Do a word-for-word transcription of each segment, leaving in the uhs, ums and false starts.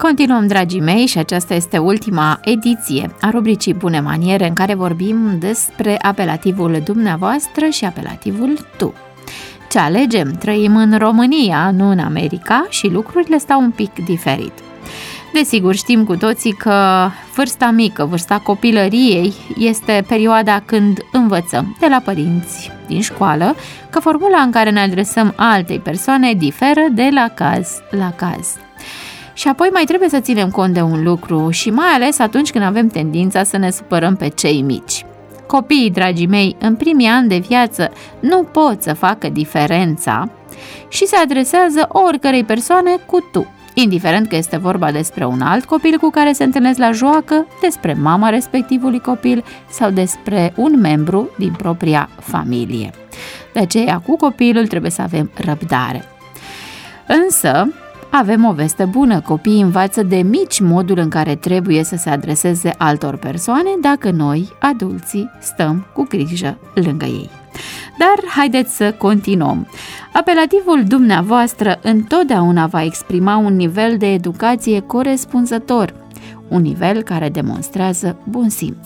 Continuăm, dragii mei, și aceasta este ultima ediție a rubricii Bune Maniere, în care vorbim despre apelativul dumneavoastră și apelativul tu. Ce alegem? Trăim în România, nu în America, și lucrurile stau un pic diferit. Desigur, știm cu toții că vârsta mică, vârsta copilăriei, este perioada când învățăm de la părinți din școală că formula în care ne adresăm altei persoane diferă de la caz la caz. Și apoi mai trebuie să ținem cont de un lucru, și mai ales atunci când avem tendința să ne supărăm pe cei mici. Copiii, dragii mei, în primii ani de viață nu pot să facă diferența și se adresează oricărei persoane cu tu, indiferent că este vorba despre un alt copil cu care se întâlnesc la joacă, despre mama respectivului copil sau despre un membru din propria familie. De aceea, cu copilul trebuie să avem răbdare. Însă, avem o veste bună: copiii învață de mici modul în care trebuie să se adreseze altor persoane dacă noi, adulții, stăm cu grijă lângă ei. Dar haideți să continuăm. Apelativul dumneavoastră întotdeauna va exprima un nivel de educație corespunzător, un nivel care demonstrează bun simț.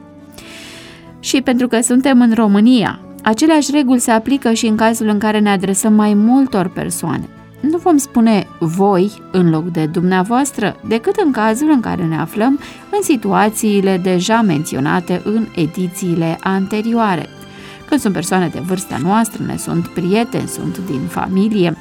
Și pentru că suntem în România, aceleași reguli se aplică și în cazul în care ne adresăm mai multor persoane. Nu vom spune voi în loc de dumneavoastră, decât în cazul în care ne aflăm în situațiile deja menționate în edițiile anterioare. Când sunt persoane de vârsta noastră, ne sunt prieteni, sunt din familie.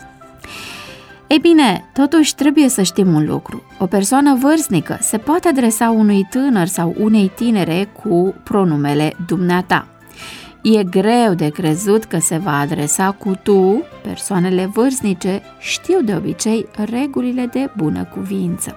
Ei bine, totuși trebuie să știm un lucru. O persoană vârstnică se poate adresa unui tânăr sau unei tinere cu pronumele dumneata. E greu de crezut că se va adresa cu tu. Persoanele vârstnice știu de obicei regulile de bună cuvință.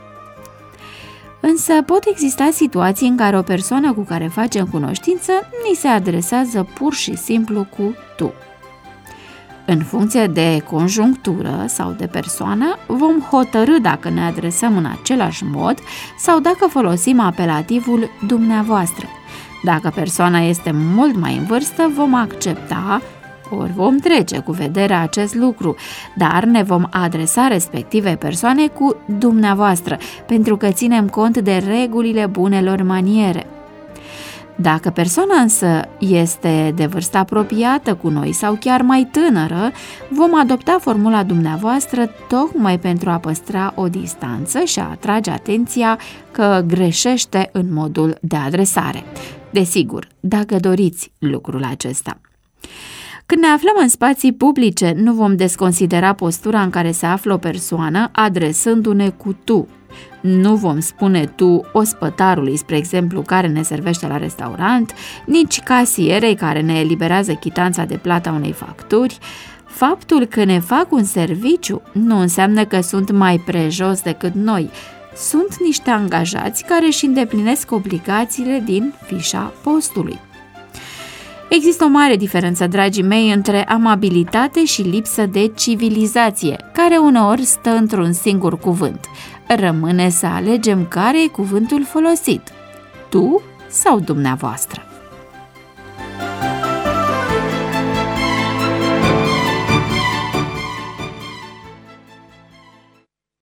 Însă pot exista situații în care o persoană cu care facem cunoștință ni se adresează pur și simplu cu tu. În funcție de conjunctură sau de persoană, vom hotărî dacă ne adresăm în același mod sau dacă folosim apelativul dumneavoastră. Dacă persoana este mult mai în vârstă, vom accepta, ori vom trece cu vederea acest lucru, dar ne vom adresa respective persoane cu dumneavoastră, pentru că ținem cont de regulile bunelor maniere. Dacă persoana însă este de vârstă apropiată cu noi sau chiar mai tânără, vom adopta formula dumneavoastră tocmai pentru a păstra o distanță și a atrage atenția că greșește în modul de adresare. Desigur, dacă doriți lucrul acesta. Când ne aflăm în spații publice, nu vom desconsidera postura în care se află o persoană adresându-ne cu tu. Nu vom spune tu ospătarului, spre exemplu, care ne servește la restaurant, nici casierei care ne eliberează chitanța de plata unei facturi. Faptul că ne fac un serviciu nu înseamnă că sunt mai prejos decât noi. Sunt niște angajați care își îndeplinesc obligațiile din fișa postului. Există o mare diferență, dragii mei, între amabilitate și lipsă de civilizație, care uneori stă într-un singur cuvânt. Rămâne să alegem care e cuvântul folosit, tu sau dumneavoastră.